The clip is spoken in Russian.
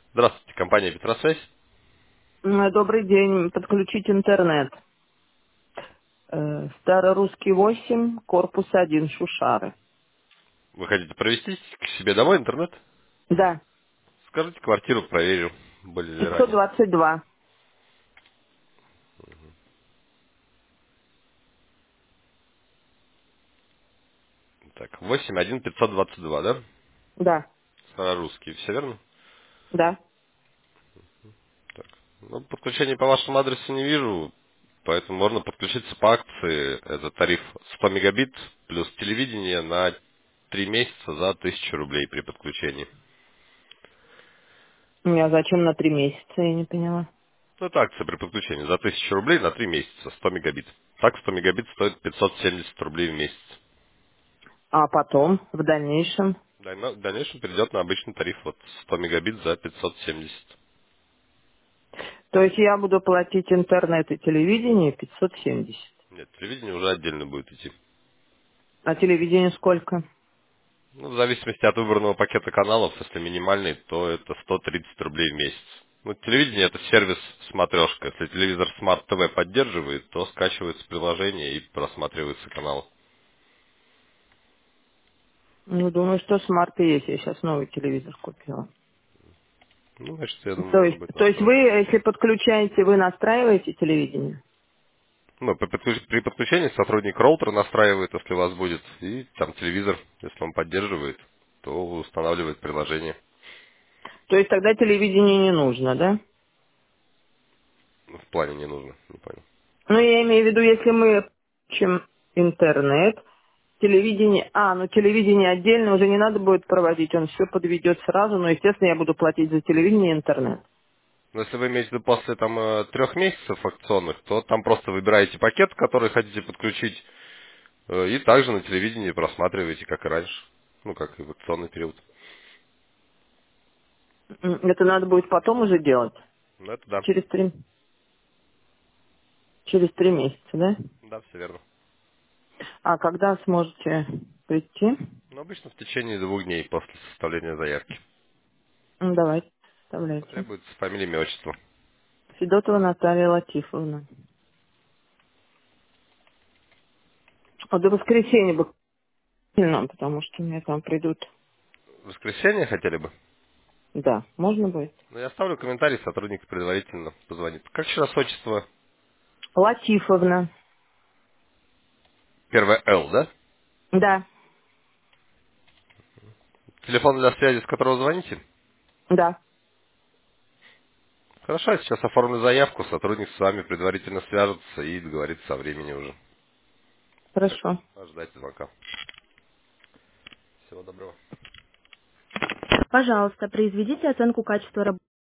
Здравствуйте, компания Петросвязь. Добрый день. Подключить интернет. Старорусский 8, корпус 1, Шушары. Вы хотите провести к себе домой интернет? Да, Скажите квартиру, проверю, были ли ранее. 522. Так, 81522, да? Да, Старорусский, все верно? да. Так. Ну, подключение по вашему адресу не вижу, поэтому можно подключиться по акции. Это тариф 100 мегабит плюс телевидение на 3 месяца за 1000 рублей при подключении. А зачем на 3 месяца, я не поняла. Ну, это акция при подключении за 1000 рублей на 3 месяца, 100 мегабит. Так 100 мегабит стоит 570 рублей в месяц. А потом, в дальнейшем. В дальнейшем перейдет на обычный тариф вот 100 мегабит за 570. То есть я буду платить интернет и телевидение 570. Нет, телевидение уже отдельно будет идти. А телевидение сколько? Ну, в зависимости от выбранного пакета каналов, если минимальный, то это 130 рублей в месяц. Ну, телевидение это сервис смотрешка. Если телевизор Smart TV поддерживает, то скачивается приложение и просматривается канал. Ну, думаю, что смарт и есть. Я сейчас новый телевизор купила. Ну, значит, я думаю, То можно есть, будет то есть вы, настроить. если подключаете, вы настраиваете телевидение? Ну, при подключении сотрудник роутера настраивает, если у вас будет, и там телевизор, если он поддерживает, то устанавливает приложение. То есть тогда телевидение не нужно, да? Ну, в плане не нужно, не понял. Ну, я имею в виду, если мы включим интернет, телевидение, ну телевидение отдельно уже не надо будет проводить, он все подведет сразу, но, естественно, я буду платить за телевидение и интернет. Но если вы имеете в виду после там 3 месяцев акционных, то там просто выбираете пакет, который хотите подключить, и также на телевидении просматриваете, как и раньше. Ну, как и в акционный период. Это надо будет потом уже делать, Ну, это да. через три месяца, да? Да, все верно. А когда сможете прийти? Но обычно в течение 2 дней после составления заявки. Давайте, вставляйте. Потребуется фамилия, имя, отчество. Федотова Наталья Латифовна. До воскресенья бы, потому что мне там придут. В воскресенье хотели бы? Да, можно будет? Ну, я оставлю комментарий, сотрудник предварительно позвонит. Как еще раз отчество? Латифовна. Первое Л, да? Да, Телефон для связи, с которого звоните? да, Хорошо, я сейчас оформлю заявку, сотрудник с вами предварительно свяжется и договорится о времени уже. Так, хорошо. ожидайте звонка. Всего доброго. Пожалуйста, произведите оценку качества работы.